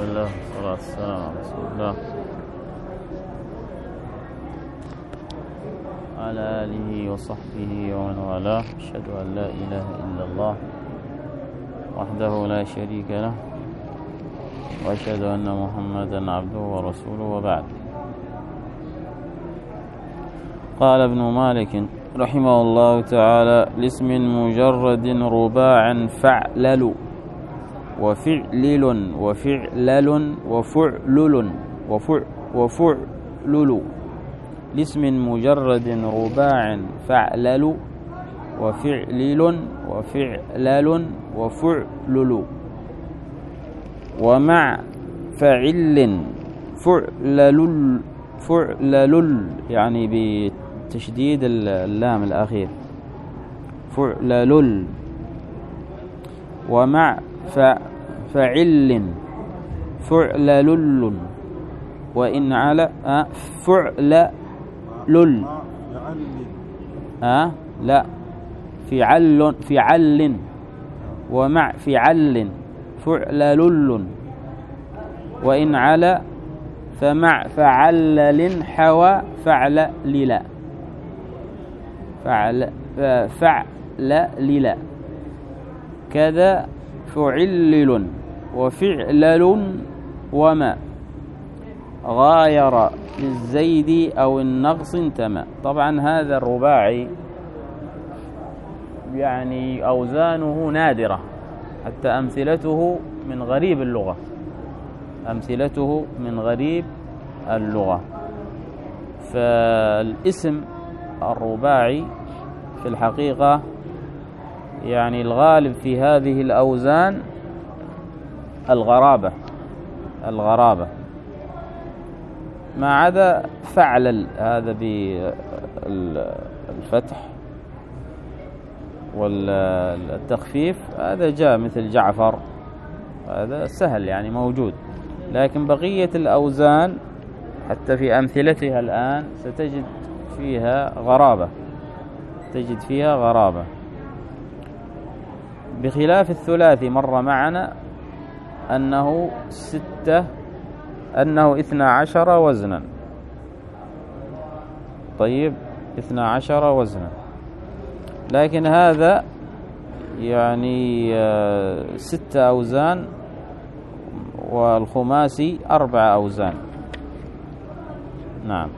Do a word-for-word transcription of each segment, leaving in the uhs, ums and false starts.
الله والصلاة والسلام على رسول الله وعلى آله وصحبه ومن والاه. أشهد أن لا إله إلا الله وحده لا شريك له، وأشهد أن محمدا عبده ورسوله، وبعد. قال ابن مالك رحمه الله تعالى: لاسم مجرد رباع فعلل وفعلل وفعلل وفعلل وفعلل. لاسم مجرد رباع فعلل وفعلل وفعلل وفعلل. ومع فعل فعلل فعلل يعني بتشديد اللام الأخير، فعلل. ومع فعل فعلل، وإن على فعلل أه لا فعل فعل. ومع فعل فعلل، وإن على فمع فعلل حوى فعل للا فعل فعل كذا فعلل وفعلل. وما غاير للزيد أو النقص انتمى. طبعا هذا الرباعي يعني أوزانه نادرة، حتى أمثلته من غريب اللغة أمثلته من غريب اللغة. فالاسم الرباعي في الحقيقة يعني الغالب في هذه الأوزان الغرابة الغرابة ما عدا فعلل، هذا بالفتح والتخفيف، هذا جاء مثل جعفر، هذا سهل يعني موجود. لكن بقية الأوزان حتى في أمثلتها الآن ستجد فيها غرابة تجد فيها غرابة بخلاف الثلاثي. مر معنا أنه ستة أنه اثنا عشر وزنا. طيب اثنا عشر وزنا، لكن هذا يعني ستة أوزان، والخماسي أربع أوزان. نعم.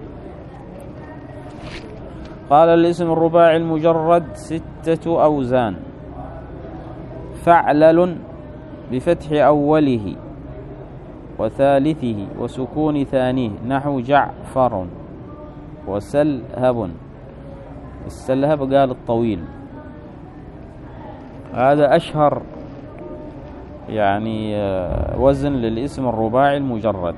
قال: الاسم الرباعي المجرد ستة أوزان: فعلل بفتح أوله وثالثه وسكون ثانيه، نحو جعفر وسلهب. السلهب قال الطويل، هذا أشهر يعني وزن للاسم الرباعي المجرد.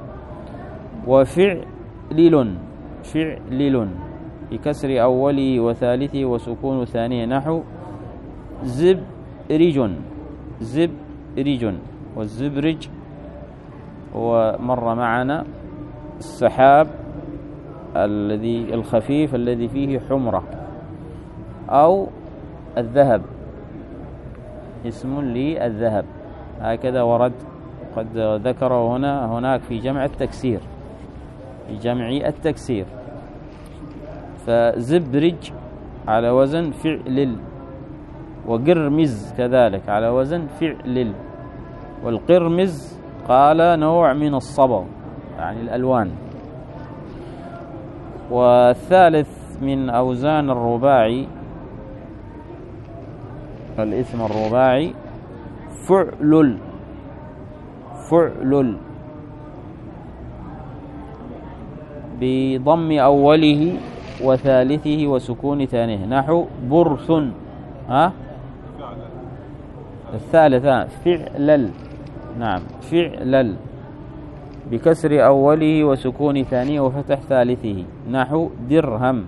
وفعلل فعلل بكسر أوله وثالثه وسكون ثانيه، نحو زبرج زبرج والزبرج. ومر معنا السحاب الذي الخفيف الذي فيه حمرة، أو الذهب، اسم للذهب، هكذا ورد قد ذكره هنا هناك في جمع التكسير في جمع التكسير فزبرج على وزن فعلل، وقرمز كذلك على وزن فعلل. والقرمز قال نوع من الصبغ يعني الألوان. والثالث من أوزان الرباعي الاسم الرباعي فعلل فعلل بضم أوله وثالثه وسكون ثانيه، نحو برث. ها الثالث فعلل. نعم فعلل بكسر أوله وسكون ثانيه وفتح ثالثه، نحو درهم.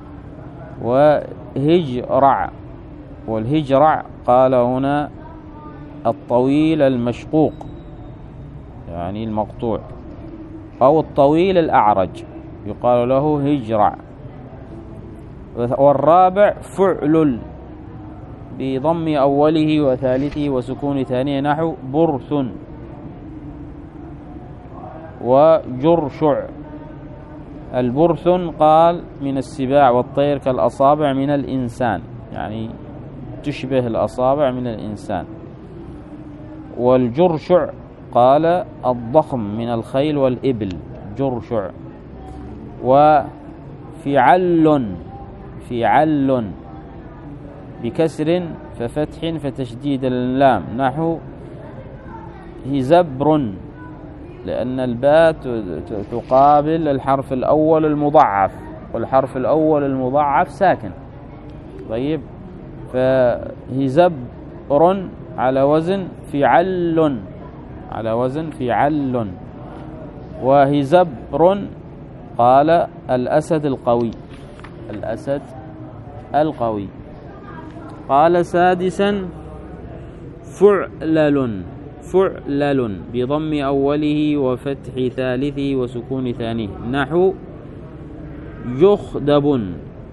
وهجرع والهجرع قال هنا الطويل المشقوق يعني المقطوع، أو الطويل الأعرج يقال له هجرع. والرابع فعلل بضم أوله وثالثه وسكون ثانيه، نحو برث. وجرشع. البرثن قال من السباع والطير كالأصابع من الإنسان، يعني تشبه الأصابع من الإنسان. والجرشع قال الضخم من الخيل والإبل، جرشع. وفعل، فعل بكسر ففتح فتشديد اللام، نحو هزبر، لأن الباء تقابل الحرف الأول المضاعف، والحرف الأول المضاعف ساكن. طيب، فهزبر على وزن فعل، على وزن فعل. وهزبر قال الأسد القوي، الأسد القوي. قال سادسا فعلل، فعلل بضم أوله وفتح ثالثه وسكون ثانيه، نحو جخدب،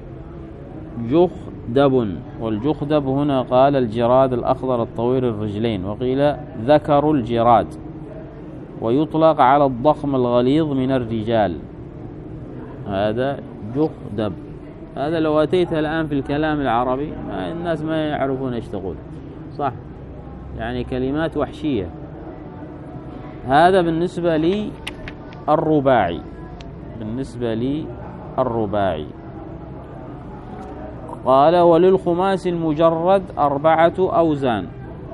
جخدب. والجخدب هنا قال الجراد الأخضر الطويل الرجلين، وقيل ذكر الجراد، ويطلق على الضخم الغليظ من الرجال، هذا جخدب. هذا لو أتيت الآن في الكلام العربي ما الناس ما يعرفون ايش تقول، صح؟ يعني كلمات وحشية. هذا بالنسبة لي الرباعي، بالنسبة لي الرباعي. قال وللخماس المجرد أربعة أوزان،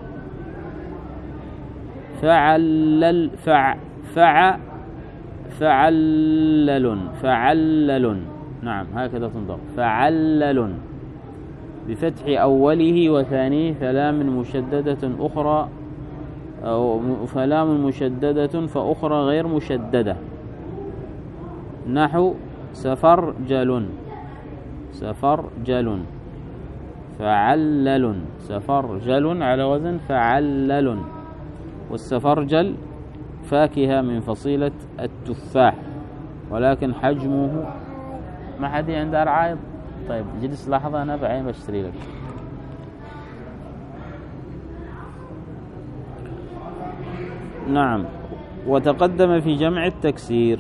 فعلل فع فع فعلل فعلل، نعم هكذا تنطق، فعلل بفتح أوله وثانيه فلام مشددة أخرى، أو فلام مشددة فأخرى غير مشددة، نحو سفرجل، سفرجل. فعلل، سفرجل على وزن فعلل. والسفرجل فاكهة من فصيلة التفاح، ولكن حجمه، ما حد عنده رعايض؟ طيب جلس لحظة أنا بعين بشتري لك. نعم. وتقدم في جمع التكسير.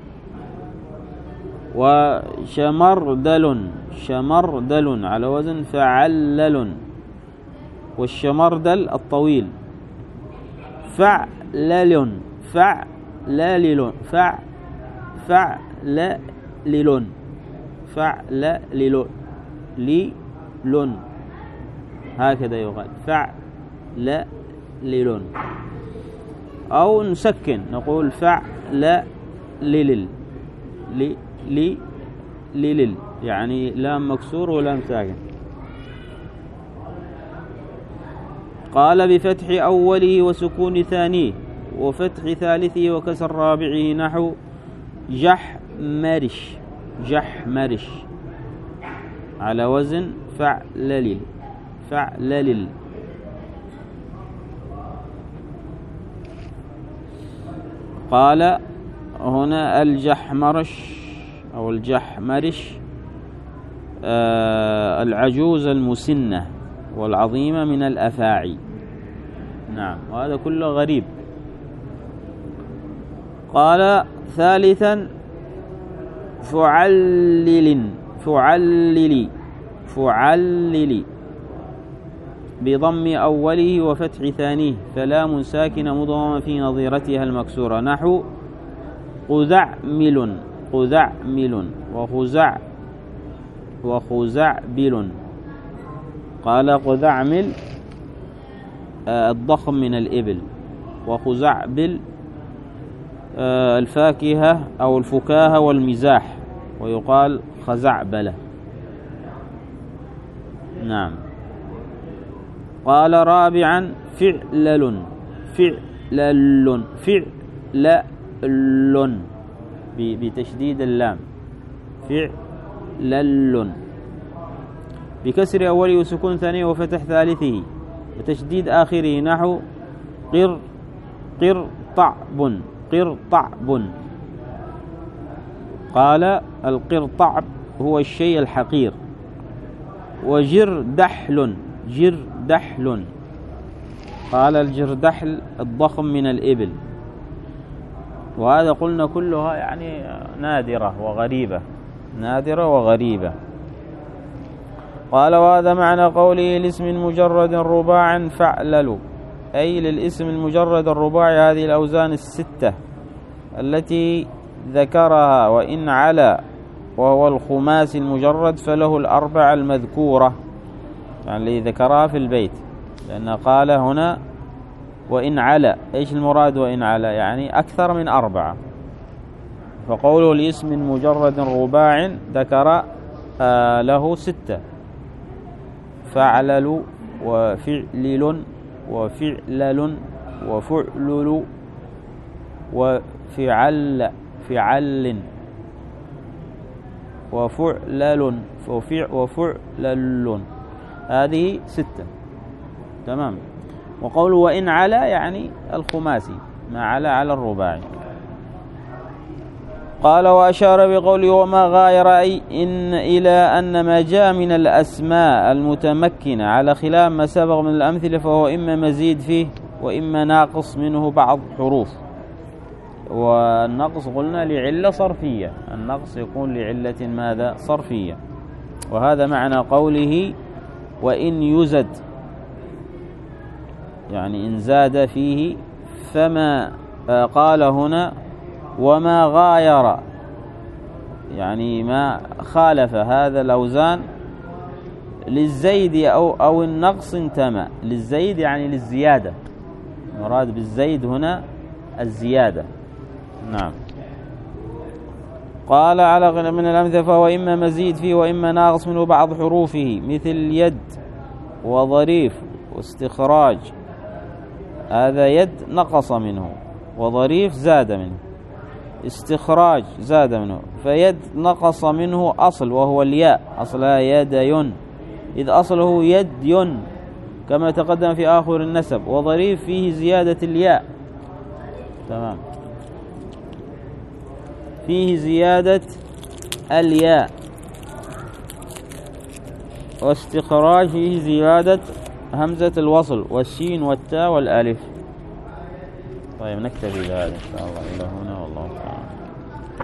وشمردل، شمردل على وزن فعلل. والشمردل الطويل فعلل، فعلل، فع فعلل، فعلل، للن، هكذا يقال فعلل. أو نسكن نقول فعلل، لل لي للل، يعني لام مكسور ولام ساكن. قال بفتح أوله وسكون ثانيه وفتح ثالثه وكسر رابعه، نحو جحمرش، جحمرش على وزن فعلل، فعلل. قال هنا الجحمرش أو الجحمرش آه العجوز المسنة والعظيمة من الأفاعي، نعم، وهذا كله غريب. قال ثالثا فعلل، فعلل، فعلل بضم أوله وفتح ثانيه فلام ساكنة مضممة في نظيرتها المكسورة، نحو قذعمل، قذعمل. وخزع وخزعبل. قال قذعمل آه الضخم من الإبل، وخزعبل آه الفاكهة أو الفكاهة والمزاح، ويقال خزعبلة، نعم. قال رابعا فعلل، فعلل، فعلل بتشديد اللام، فعلل بكسر أوله وسكون ثانيه وفتح ثالثه وتشديد آخره، نحو قر قرطعب، قرطعب. قال القرطعب هو الشيء الحقير. وجردحل، جردحل. قال الجردحل الضخم من الإبل. وهذا قلنا كلها يعني نادرة وغريبة، نادرة وغريبة. قال وهذا معنى قوله لاسم مجرد رباع فاعلل، أي للاسم المجرد الرباعي هذه الأوزان الستة التي ذكرها، وإن على وهو الخماس المجرد فله الأربع المذكورة، يعني اللي ذكرها في البيت، لأن قال هنا وإن على، إيش المراد وإن على؟ يعني أكثر من أربعة. فقوله لاسم مجرد رباع ذكر آه له ستة، فعلل وفعلل وفعلل وفعلل وفعل فعل وفعلل وفعلل، هذه ستة. تمام. وقوله وإن على يعني الخماسي، ما على على الرباعي. قال وأشار بقوله وما غاير، أي إن إلى أن ما جاء من الأسماء المتمكنة على خلاف ما سبق من الأمثلة فهو إما مزيد فيه وإما ناقص منه بعض حروف. والنقص قلنا لعلة صرفية، النقص يكون لعلة ماذا؟ صرفية. وهذا معنى قوله وإن يزد، يعني إن زاد فيه. فما قال هنا وما غاير، يعني ما خالف هذا الأوزان للزيد أو أو النقص انتمى. للزيد يعني للزيادة، مراد بالزيد هنا الزيادة. نعم. قال على من الأمثلة فهو إما مزيد فيه وإما ناقص منه بعض حروفه، مثل يد وظريف واستخراج، هذا يد نقص منه، وظريف زاد منه، استخراج زاد منه. فيد نقص منه أصل وهو الياء، أصلها يدين، إذ أصله يد كما تقدم في آخر النسب. وظريف فيه زيادة الياء، تمام، فيه زيادة الياء. واستخراج فيه زيادة همزة الوصل والشين والتاء والألف. طيب نكتفي بهذا إن شاء الله إلى هنا.